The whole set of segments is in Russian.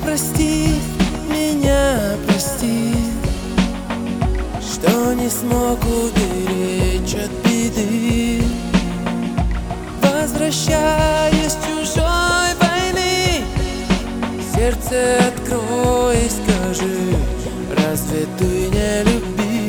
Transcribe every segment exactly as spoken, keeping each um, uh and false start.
прости, меня прости, что не смог уберечь от беды. Возвращаясь с чужой войны, сердце открой и скажи, разве ты не любил?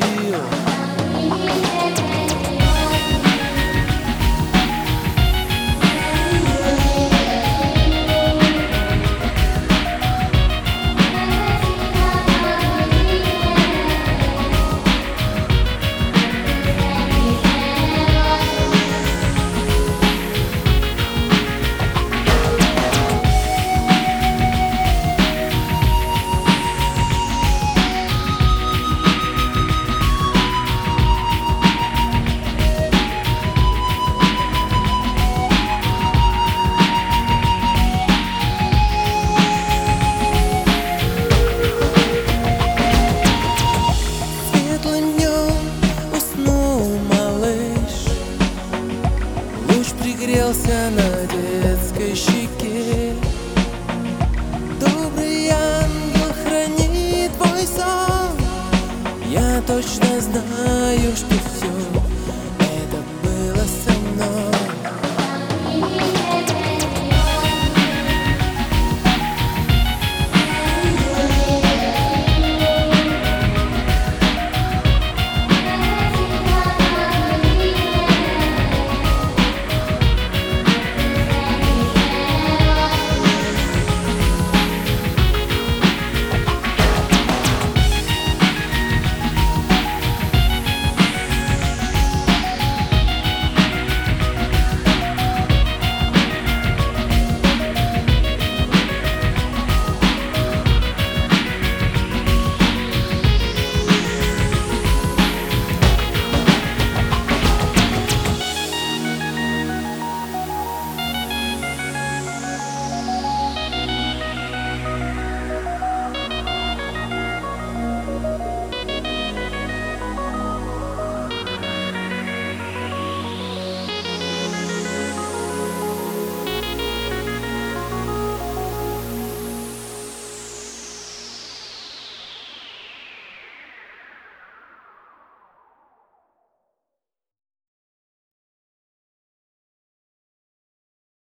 Пригрелся на детской щеке. Добрый ангел, храни твой сон. Я точно знаю, что все